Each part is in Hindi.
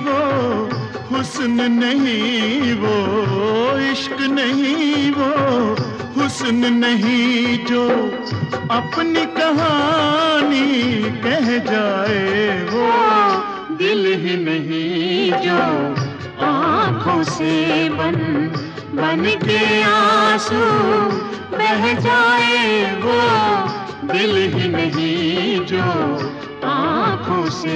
वो हुस्न नहीं, वो इश्क नहीं, वो हुस्न नहीं जो अपनी कहानी कह जाए, वो दिल ही नहीं जो आँखों से बन बन के आंसू बह जाए, वो दिल ही नहीं जो आँखों से।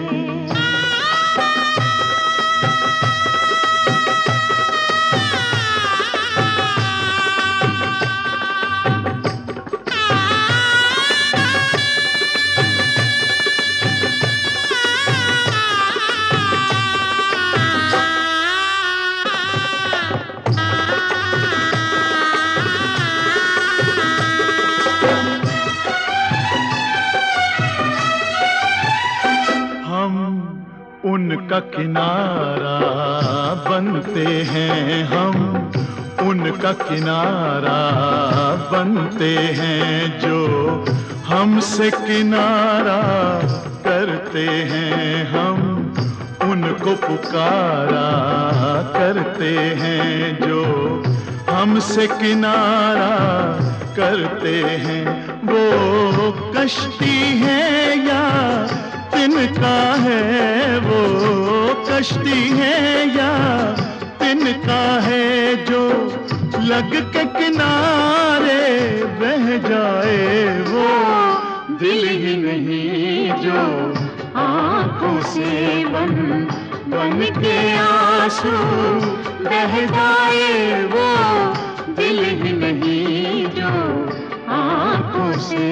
उनका किनारा बनते हैं हम, उनका किनारा बनते हैं जो हमसे किनारा करते हैं, हम उनको पुकारा करते हैं जो हमसे किनारा करते हैं। वो कश्ती है या तिनका है, वो कश्ती है या तिनका है जो लग के किनारे बह जाए, वो दिल ही नहीं जो आँखों से बन बन के आंसू बह जाए, वो दिल ही नहीं जो आँखों से।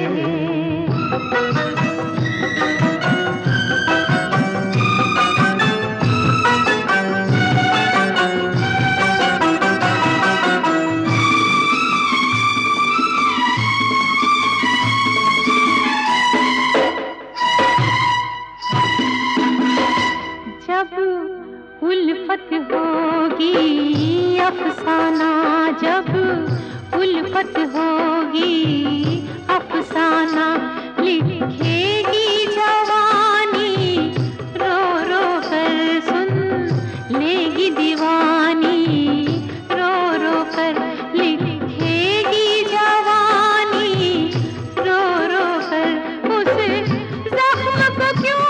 उल्फत होगी अफसाना, जब उल्फत होगी अफसाना, लिखेगी जवानी रो रो कर सुन लेगी दीवानी, रो रो कर लिखेगी जवानी रो रो कर, उस जख्म को क्यों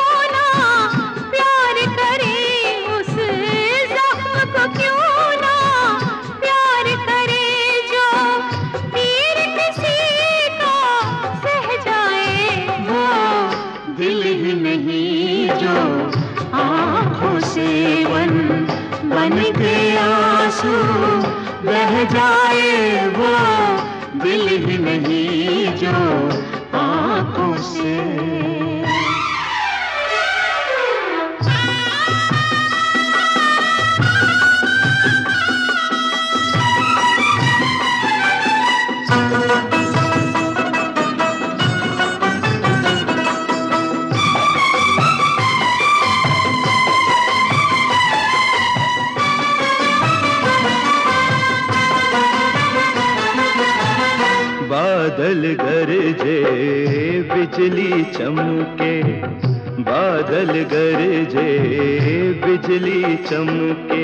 आँखों से बन बन के आंसू बह जाए, वो दिल ही नहीं जो आँखों से। बादल गरजे बिजली चमके, बादल गरजे बिजली चमके,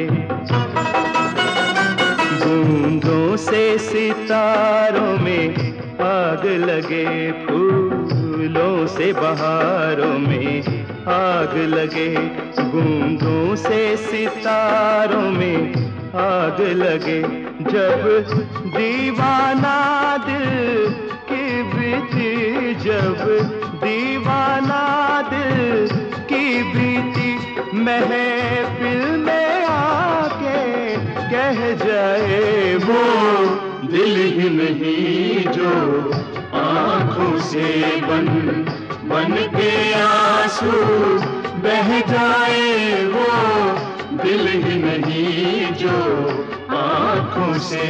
बूंदों से सितारों में आग लगे, फूलों से बहारों में आग लगे, बूंदों से सितारों में आग लगे, जब दीवाना दिल की बीती, जब दीवाना दिल की बीती महफिल में आके कह जाए, वो दिल ही नहीं जो आँखों से बन बन के आंसू बह जाए, वो दिल ही नहीं जो आँखों से।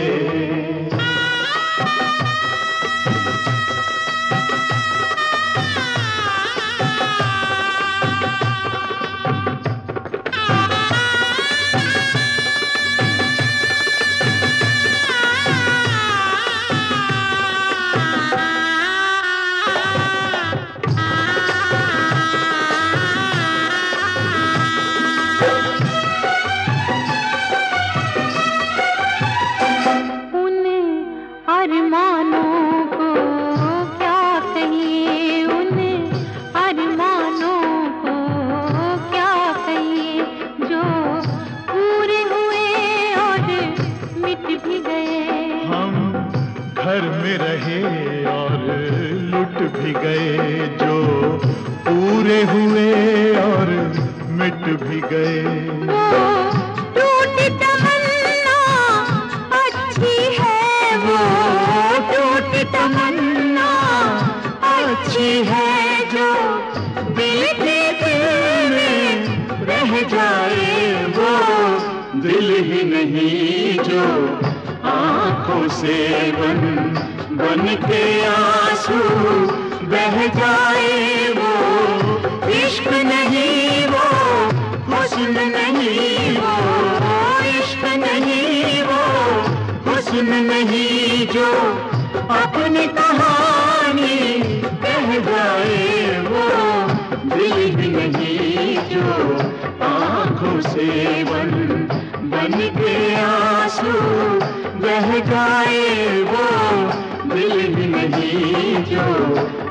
गए जो पूरे हुए और मिट भी गए। वो टूटी तमन्ना अच्छी है, वो टूटी तमन्ना अच्छी है जो दिल के दिल में रह जाए, वो दिल ही नहीं जो आंखों से बन के आंसू बह जाए। वो इश्क नहीं, वो हुस्न नहीं, वो इश्क नहीं, वो हुस्न नहीं जो अपनी कहानी कह जाए। वो दिल ही नहीं जो आंखों से बन के आंसू बह जाए। वो दिल ही नहीं जो